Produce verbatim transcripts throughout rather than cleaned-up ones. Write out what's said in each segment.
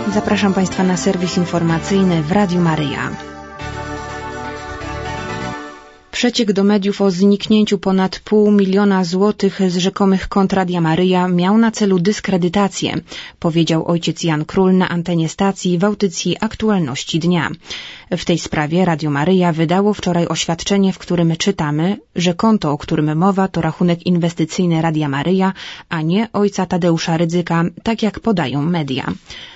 Zapraszam Państwa na serwis informacyjny w Radiu Maryja. Przeciek do mediów o zniknięciu ponad pół miliona złotych z rzekomych kont Radia Maryja miał na celu dyskredytację, powiedział ojciec Jan Król na antenie stacji w audycji Aktualności Dnia. W tej sprawie Radio Maryja wydało wczoraj oświadczenie, w którym czytamy, że konto, o którym mowa, to rachunek inwestycyjny Radia Maryja, a nie ojca Tadeusza Rydzyka, tak jak podają media.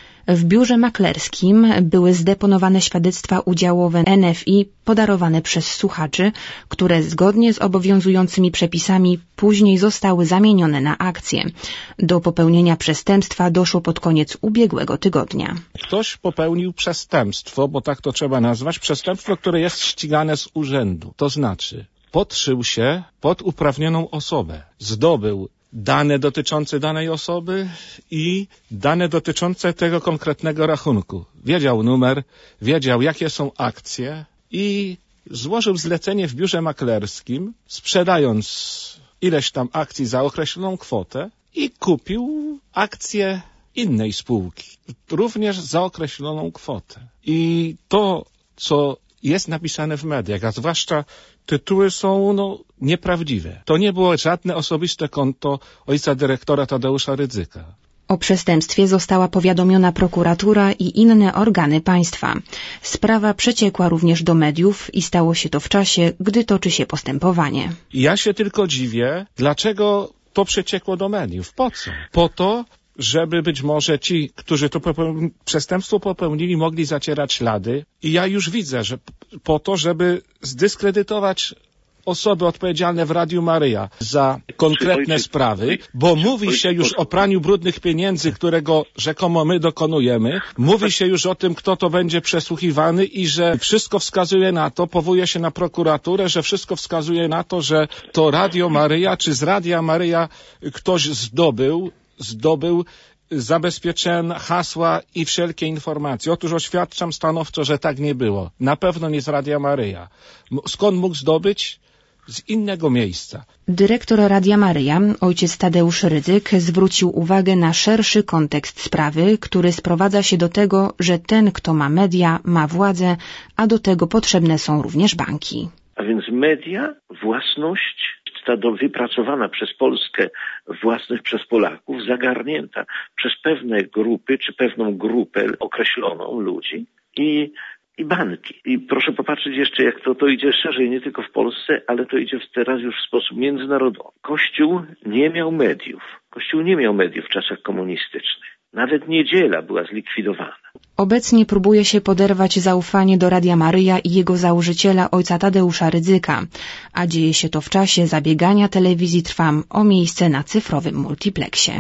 W biurze maklerskim były zdeponowane świadectwa udziałowe N F I podarowane przez słuchaczy, które zgodnie z obowiązującymi przepisami później zostały zamienione na akcje. Do popełnienia przestępstwa doszło pod koniec ubiegłego tygodnia. Ktoś popełnił przestępstwo, bo tak to trzeba nazwać, przestępstwo, które jest ścigane z urzędu. To znaczy podszył się pod uprawnioną osobę, zdobył dane dotyczące danej osoby i dane dotyczące tego konkretnego rachunku. Wiedział numer, wiedział jakie są akcje i złożył zlecenie w biurze maklerskim, sprzedając ileś tam akcji za określoną kwotę i kupił akcje innej spółki, również za określoną kwotę. I to, co jest napisane w mediach, a zwłaszcza tytuły są no, nieprawdziwe. To nie było żadne osobiste konto ojca dyrektora Tadeusza Rydzyka. O przestępstwie została powiadomiona prokuratura i inne organy państwa. Sprawa przeciekła również do mediów i stało się to w czasie, gdy toczy się postępowanie. Ja się tylko dziwię, dlaczego to przeciekło do mediów. Po co? Po to, żeby być może ci, którzy to popeł... przestępstwo popełnili, mogli zacierać ślady. I ja już widzę, że po to, żeby zdyskredytować osoby odpowiedzialne w Radiu Maryja za konkretne sprawy, bo mówi się już o praniu brudnych pieniędzy, którego rzekomo my dokonujemy. Mówi się już o tym, kto to będzie przesłuchiwany i że wszystko wskazuje na to, powołuje się na prokuraturę, że wszystko wskazuje na to, że to Radio Maryja, czy z Radia Maryja ktoś zdobył zdobył zabezpieczone hasła i wszelkie informacje. Otóż oświadczam stanowczo, że tak nie było. Na pewno nie z Radia Maryja. Skąd mógł zdobyć? Z innego miejsca. Dyrektor Radia Maryja, ojciec Tadeusz Rydzyk, zwrócił uwagę na szerszy kontekst sprawy, który sprowadza się do tego, że ten, kto ma media, ma władzę, a do tego potrzebne są również banki. A więc media, własność ta do, wypracowana przez Polskę, własność przez Polaków, zagarnięta przez pewne grupy, czy pewną grupę określoną ludzi i, i banki. I proszę popatrzeć jeszcze, jak to, to idzie szerzej, nie tylko w Polsce, ale to idzie teraz już w sposób międzynarodowy. Kościół nie miał mediów. Kościół nie miał mediów w czasach komunistycznych. Nawet niedziela była zlikwidowana. Obecnie próbuje się poderwać zaufanie do Radia Maryja i jego założyciela ojca Tadeusza Rydzyka, a dzieje się to w czasie zabiegania telewizji Trwam o miejsce na cyfrowym multipleksie.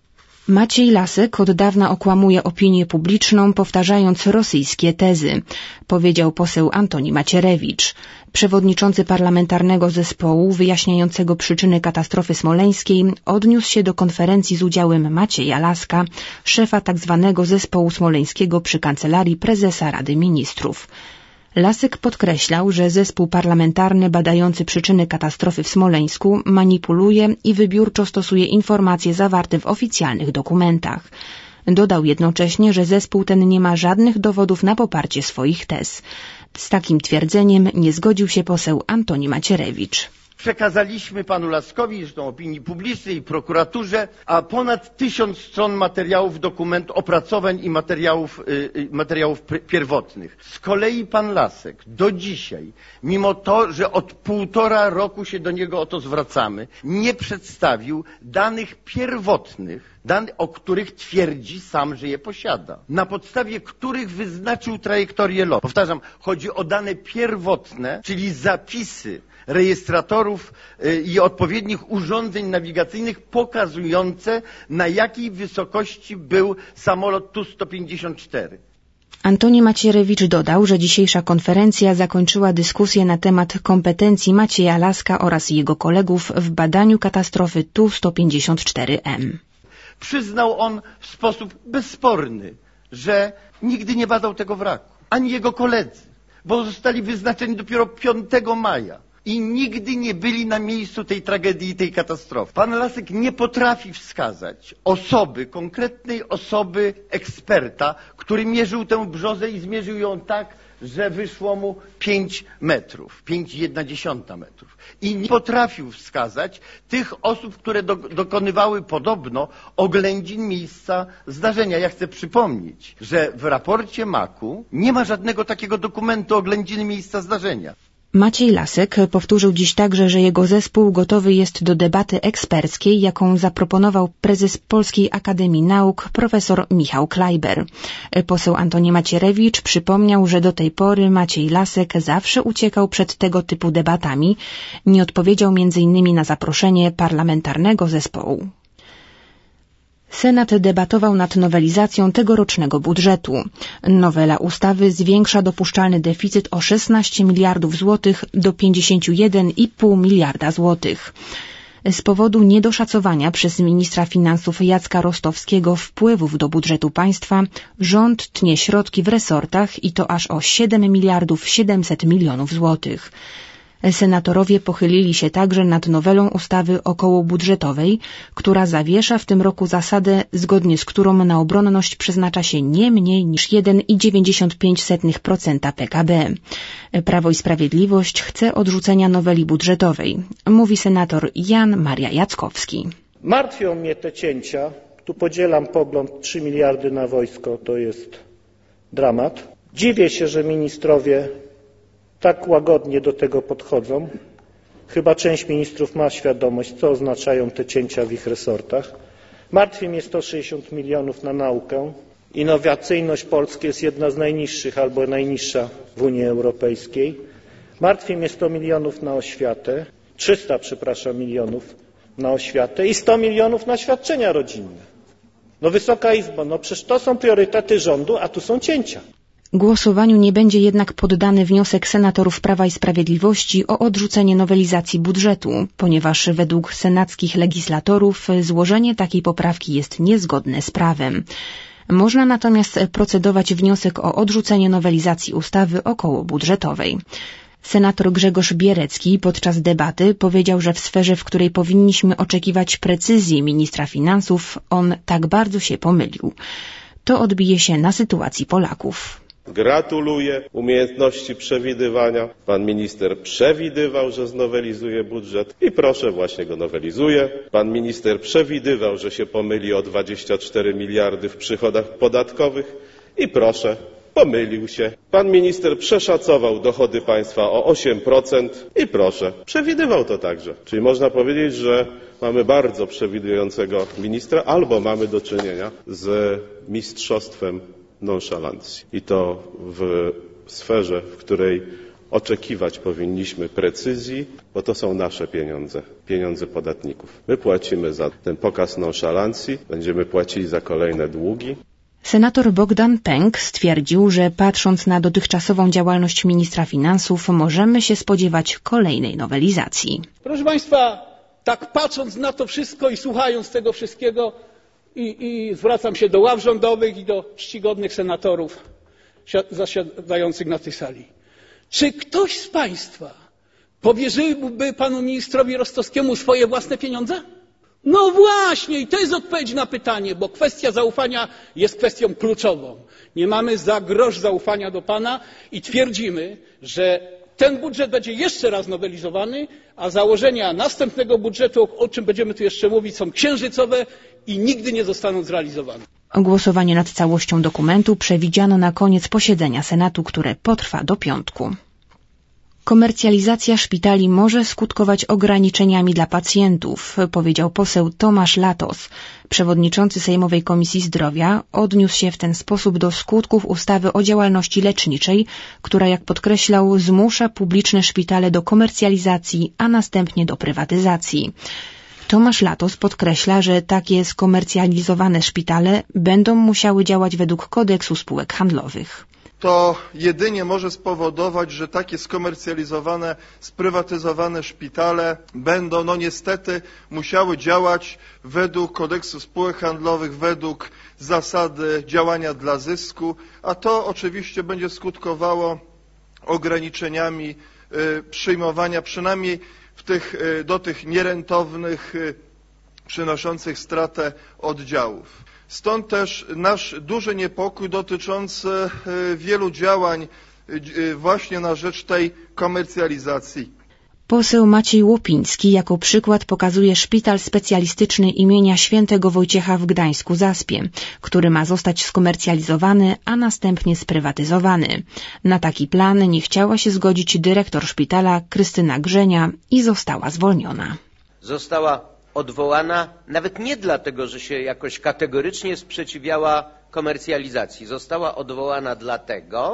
Maciej Lasek od dawna okłamuje opinię publiczną, powtarzając rosyjskie tezy, powiedział poseł Antoni Macierewicz. Przewodniczący parlamentarnego zespołu wyjaśniającego przyczyny katastrofy smoleńskiej odniósł się do konferencji z udziałem Macieja Laska, szefa tzw. zespołu smoleńskiego przy Kancelarii Prezesa Rady Ministrów. Lasek podkreślał, że zespół parlamentarny badający przyczyny katastrofy w Smoleńsku manipuluje i wybiórczo stosuje informacje zawarte w oficjalnych dokumentach. Dodał jednocześnie, że zespół ten nie ma żadnych dowodów na poparcie swoich tez. Z takim twierdzeniem nie zgodził się poseł Antoni Macierewicz. Przekazaliśmy panu Laskowi, zresztą opinii publicznej i prokuraturze, a ponad tysiąc stron materiałów, dokumentów, opracowań i materiałów, yy, materiałów pierwotnych. Z kolei pan Lasek do dzisiaj, mimo to, że od półtora roku się do niego o to zwracamy, nie przedstawił danych pierwotnych, danych, o których twierdzi sam, że je posiada. Na podstawie których wyznaczył trajektorię lotu. Powtarzam, chodzi o dane pierwotne, czyli zapisy rejestratorów i odpowiednich urządzeń nawigacyjnych pokazujące, na jakiej wysokości był samolot Tu sto pięćdziesiąt cztery. Antoni Macierewicz dodał, że dzisiejsza konferencja zakończyła dyskusję na temat kompetencji Macieja Laska oraz jego kolegów w badaniu katastrofy Tu sto pięćdziesiąt cztery M. Przyznał on w sposób bezsporny, że nigdy nie badał tego wraku, ani jego koledzy, bo zostali wyznaczeni dopiero piątego maja. i nigdy nie byli na miejscu tej tragedii i tej katastrofy. Pan Lasek nie potrafi wskazać osoby, konkretnej osoby, eksperta, który mierzył tę brzozę i zmierzył ją tak, że wyszło mu pięć metrów, pięć i jedna dziesiąta metrów. I nie potrafił wskazać tych osób, które do, dokonywały podobno oględzin miejsca zdarzenia. Ja chcę przypomnieć, że w raporcie maku nie ma żadnego takiego dokumentu oględziny miejsca zdarzenia. Maciej Lasek powtórzył dziś także, że jego zespół gotowy jest do debaty eksperckiej, jaką zaproponował prezes Polskiej Akademii Nauk profesor Michał Klajber. Poseł Antoni Macierewicz przypomniał, że do tej pory Maciej Lasek zawsze uciekał przed tego typu debatami. Nie odpowiedział między innymi na zaproszenie parlamentarnego zespołu. Senat debatował nad nowelizacją tegorocznego budżetu. Nowela ustawy zwiększa dopuszczalny deficyt o szesnaście miliardów złotych do pięćdziesiąt jeden i pół miliarda złotych. Z powodu niedoszacowania przez ministra finansów Jacka Rostowskiego wpływów do budżetu państwa rząd tnie środki w resortach i to aż o siedem miliardów siedemset milionów złotych. Senatorowie pochylili się także nad nowelą ustawy okołobudżetowej, która zawiesza w tym roku zasadę, zgodnie z którą na obronność przeznacza się nie mniej niż jeden i dziewięćdziesiąt pięć procent P K B. Prawo i Sprawiedliwość chce odrzucenia noweli budżetowej, mówi senator Jan Maria Jackowski. Martwią mnie te cięcia. Tu podzielam pogląd trzy miliardy na wojsko to jest dramat. Dziwię się, że ministrowie tak łagodnie do tego podchodzą. Chyba część ministrów ma świadomość, co oznaczają te cięcia w ich resortach. Martwi mnie sto sześćdziesiąt milionów na naukę. Innowacyjność Polski jest jedna z najniższych albo najniższa w Unii Europejskiej. Martwi mnie sto milionów na oświatę, trzysta, przepraszam, milionów na oświatę i sto milionów na świadczenia rodzinne. No Wysoka Izbo, no przecież to są priorytety rządu, a tu są cięcia. Głosowaniu nie będzie jednak poddany wniosek senatorów Prawa i Sprawiedliwości o odrzucenie nowelizacji budżetu, ponieważ według senackich legislatorów złożenie takiej poprawki jest niezgodne z prawem. Można natomiast procedować wniosek o odrzucenie nowelizacji ustawy okołobudżetowej. Senator Grzegorz Bierecki podczas debaty powiedział, że w sferze, w której powinniśmy oczekiwać precyzji ministra finansów, on tak bardzo się pomylił. To odbije się na sytuacji Polaków. Gratuluję umiejętności przewidywania. Pan minister przewidywał, że znowelizuje budżet i proszę, właśnie go nowelizuje. Pan minister przewidywał, że się pomyli o dwadzieścia cztery miliardy w przychodach podatkowych i proszę, pomylił się. Pan minister przeszacował dochody państwa o osiem procent i proszę, przewidywał to także. Czyli można powiedzieć, że mamy bardzo przewidującego ministra albo mamy do czynienia z mistrzostwem nonszalancji. I to w sferze, w której oczekiwać powinniśmy precyzji, bo to są nasze pieniądze, pieniądze podatników. My płacimy za ten pokaz nonszalancji, będziemy płacili za kolejne długi. Senator Bogdan Pęk stwierdził, że patrząc na dotychczasową działalność ministra finansów, możemy się spodziewać kolejnej nowelizacji. Proszę Państwa, tak patrząc na to wszystko i słuchając tego wszystkiego i, i zwracam się do ław rządowych i do czcigodnych senatorów zasiadających na tej sali. Czy ktoś z Państwa powierzyłby panu ministrowi Rostowskiemu swoje własne pieniądze? No właśnie, i to jest odpowiedź na pytanie, bo kwestia zaufania jest kwestią kluczową. Nie mamy za grosz zaufania do pana i twierdzimy, że ten budżet będzie jeszcze raz nowelizowany, a założenia następnego budżetu, o czym będziemy tu jeszcze mówić, są księżycowe i nigdy nie zostaną zrealizowane. Głosowanie nad całością dokumentu przewidziano na koniec posiedzenia Senatu, które potrwa do piątku. Komercjalizacja szpitali może skutkować ograniczeniami dla pacjentów, powiedział poseł Tomasz Latos. Przewodniczący Sejmowej Komisji Zdrowia odniósł się w ten sposób do skutków ustawy o działalności leczniczej, która, jak podkreślał, zmusza publiczne szpitale do komercjalizacji, a następnie do prywatyzacji. Tomasz Latos podkreśla, że takie skomercjalizowane szpitale będą musiały działać według kodeksu spółek handlowych. To jedynie może spowodować, że takie skomercjalizowane, sprywatyzowane szpitale będą, no niestety, musiały działać według kodeksu spółek handlowych, według zasady działania dla zysku, a to oczywiście będzie skutkowało ograniczeniami przyjmowania, przynajmniej w tych, do tych nierentownych, przynoszących stratę oddziałów. Stąd też nasz duży niepokój dotyczący wielu działań właśnie na rzecz tej komercjalizacji. Poseł Maciej Łopiński jako przykład pokazuje szpital specjalistyczny imienia świętego Wojciecha w Gdańsku-Zaspie, który ma zostać skomercjalizowany, a następnie sprywatyzowany. Na taki plan nie chciała się zgodzić dyrektor szpitala Krystyna Grzenia i została zwolniona. Została odwołana nawet nie dlatego, że się jakoś kategorycznie sprzeciwiała komercjalizacji. Została odwołana dlatego,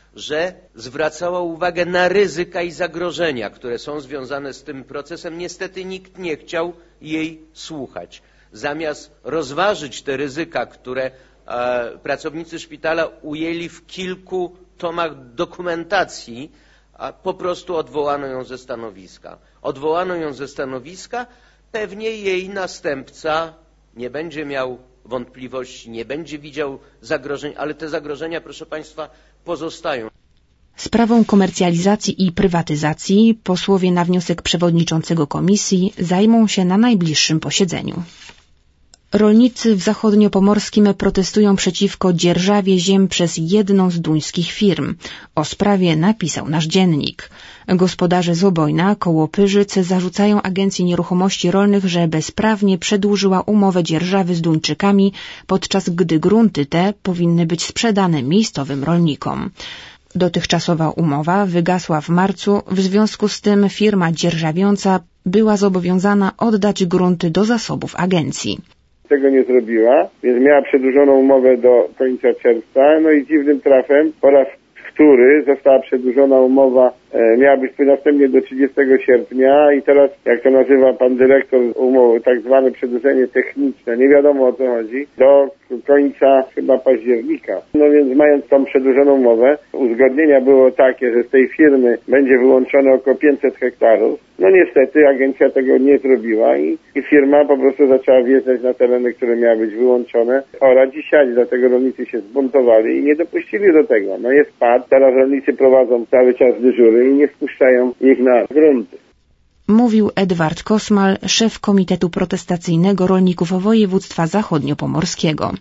że zwracała uwagę na ryzyka i zagrożenia, które są związane z tym procesem. Niestety nikt nie chciał jej słuchać. Zamiast rozważyć te ryzyka, które e, pracownicy szpitala ujęli w kilku tomach dokumentacji, a po prostu odwołano ją ze stanowiska. Odwołano ją ze stanowiska, pewnie jej następca nie będzie miał wątpliwości, nie będzie widział zagrożeń, ale te zagrożenia, proszę Państwa, pozostają. Sprawą komercjalizacji i prywatyzacji posłowie na wniosek przewodniczącego komisji zajmą się na najbliższym posiedzeniu. Rolnicy w zachodniopomorskim protestują przeciwko dzierżawie ziem przez jedną z duńskich firm. O sprawie napisał nasz dziennik. Gospodarze z Obojna koło Pyrzyc zarzucają Agencji Nieruchomości Rolnych, że bezprawnie przedłużyła umowę dzierżawy z Duńczykami, podczas gdy grunty te powinny być sprzedane miejscowym rolnikom. Dotychczasowa umowa wygasła w marcu, w związku z tym firma dzierżawiąca była zobowiązana oddać grunty do zasobów agencji. Tego nie zrobiła, więc miała przedłużoną umowę do końca czerwca, no i dziwnym trafem po raz wtóry została przedłużona umowa, e, miała być następnie do trzydziestego sierpnia i teraz, jak to nazywa pan dyrektor umowy, tak zwane przedłużenie techniczne, nie wiadomo o co chodzi, do końca chyba października. No więc mając tą przedłużoną umowę, uzgodnienia było takie, że z tej firmy będzie wyłączone około pięćset hektarów. No niestety agencja tego nie zrobiła i, i firma po prostu zaczęła wjeżdżać na tereny, które miały być wyłączone, orać i siać, dlatego rolnicy się zbuntowali i nie dopuścili do tego. No jest pad, teraz rolnicy prowadzą cały czas dyżury i nie wpuszczają ich na grunty. Mówił Edward Kosmal, szef Komitetu Protestacyjnego Rolników Województwa Zachodniopomorskiego.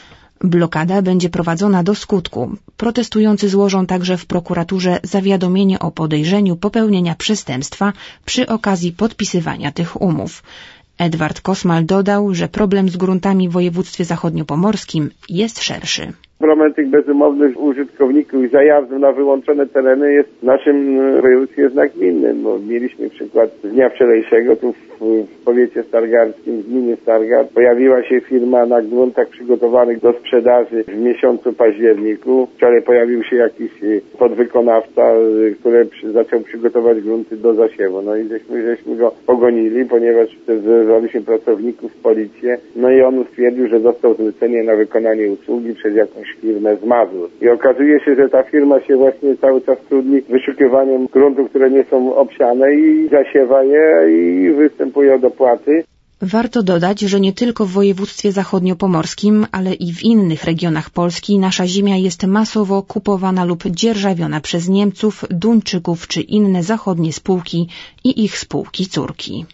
Blokada będzie prowadzona do skutku. Protestujący złożą także w prokuraturze zawiadomienie o podejrzeniu popełnienia przestępstwa przy okazji podpisywania tych umów. Edward Kosmal dodał, że problem z gruntami w województwie zachodniopomorskim jest szerszy. Problem tych bezumownych użytkowników i zajazdów na wyłączone tereny jest w naszym województwie znamiennym, bo mieliśmy przykład z dnia wczorajszego, tu w, w powiecie stargardzkim, w gminie Stargard, pojawiła się firma na gruntach przygotowanych do sprzedaży w miesiącu październiku. Wczoraj pojawił się jakiś podwykonawca, który przy, zaczął przygotować grunty do zasiewu. No i żeśmy, żeśmy go pogonili, ponieważ wezwaliśmy pracowników w policję, no i on stwierdził, że dostał zlecenie na wykonanie usługi przez jakąś firmę z Mazur. I okazuje się, że ta firma się właśnie cały czas trudni wyszukiwaniem gruntów, które nie są obsiane i zasiewa je i występuje o dopłaty. Warto dodać, że nie tylko w województwie zachodniopomorskim, ale i w innych regionach Polski nasza ziemia jest masowo kupowana lub dzierżawiona przez Niemców, Duńczyków czy inne zachodnie spółki i ich spółki córki.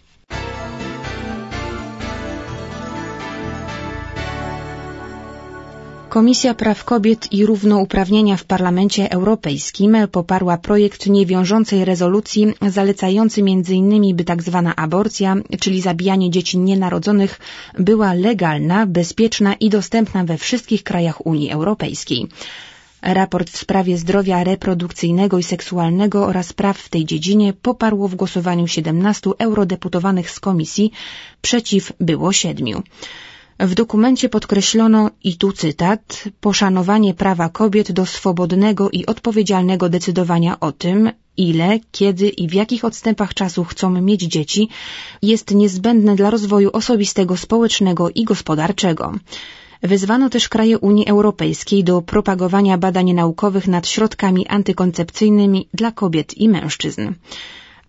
Komisja Praw Kobiet i Równouprawnienia w Parlamencie Europejskim poparła projekt niewiążącej rezolucji zalecający między innymi, by tak zwana aborcja, czyli zabijanie dzieci nienarodzonych, była legalna, bezpieczna i dostępna we wszystkich krajach Unii Europejskiej. Raport w sprawie zdrowia reprodukcyjnego i seksualnego oraz praw w tej dziedzinie poparło w głosowaniu siedemnastu eurodeputowanych z komisji, przeciw było siedmiu. W dokumencie podkreślono, i tu cytat, poszanowanie prawa kobiet do swobodnego i odpowiedzialnego decydowania o tym, ile, kiedy i w jakich odstępach czasu chcą mieć dzieci, jest niezbędne dla rozwoju osobistego, społecznego i gospodarczego. Wezwano też kraje Unii Europejskiej do propagowania badań naukowych nad środkami antykoncepcyjnymi dla kobiet i mężczyzn.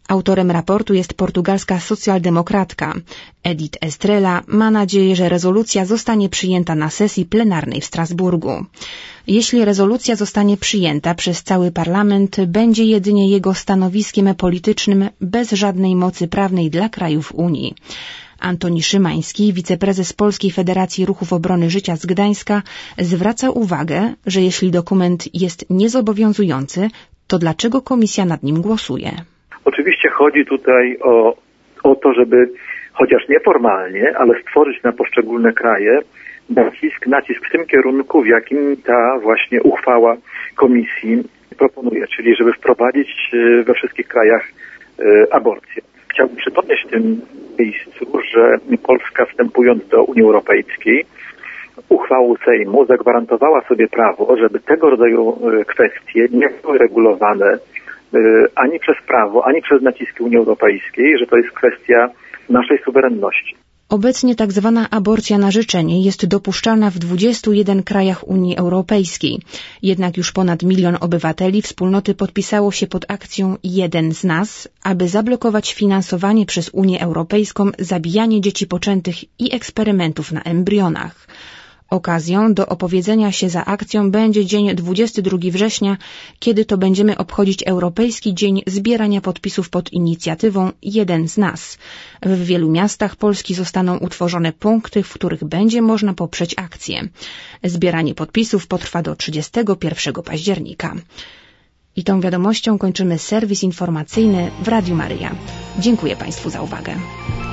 Autorem raportu jest portugalska socjaldemokratka. Edith Estrela ma nadzieję, że rezolucja zostanie przyjęta na sesji plenarnej w Strasburgu. Jeśli rezolucja zostanie przyjęta przez cały parlament, będzie jedynie jego stanowiskiem politycznym bez żadnej mocy prawnej dla krajów Unii. Antoni Szymański, wiceprezes Polskiej Federacji Ruchów Obrony Życia z Gdańska, zwraca uwagę, że jeśli dokument jest niezobowiązujący, to dlaczego komisja nad nim głosuje? Oczywiście chodzi tutaj o, o to, żeby chociaż nieformalnie, ale stworzyć na poszczególne kraje nacisk, nacisk w tym kierunku, w jakim ta właśnie uchwała komisji proponuje, czyli żeby wprowadzić we wszystkich krajach aborcję. Chciałbym przypomnieć w tym miejscu, że Polska, wstępując do Unii Europejskiej, uchwałą Sejmu zagwarantowała sobie prawo, żeby tego rodzaju kwestie nie były regulowane ani przez prawo, ani przez naciski Unii Europejskiej, że to jest kwestia naszej suwerenności. Obecnie tak zwana aborcja na życzenie jest dopuszczalna w dwudziestu jeden krajach Unii Europejskiej. Jednak już ponad milion obywateli wspólnoty podpisało się pod akcją Jeden z nas, aby zablokować finansowanie przez Unię Europejską zabijanie dzieci poczętych i eksperymentów na embrionach. Okazją do opowiedzenia się za akcją będzie dzień dwudziestego drugiego września, kiedy to będziemy obchodzić Europejski Dzień Zbierania Podpisów pod inicjatywą Jeden z nas. W wielu miastach Polski zostaną utworzone punkty, w których będzie można poprzeć akcję. Zbieranie podpisów potrwa do trzydziestego pierwszego października. I tą wiadomością kończymy serwis informacyjny w Radiu Maryja. Dziękuję Państwu za uwagę.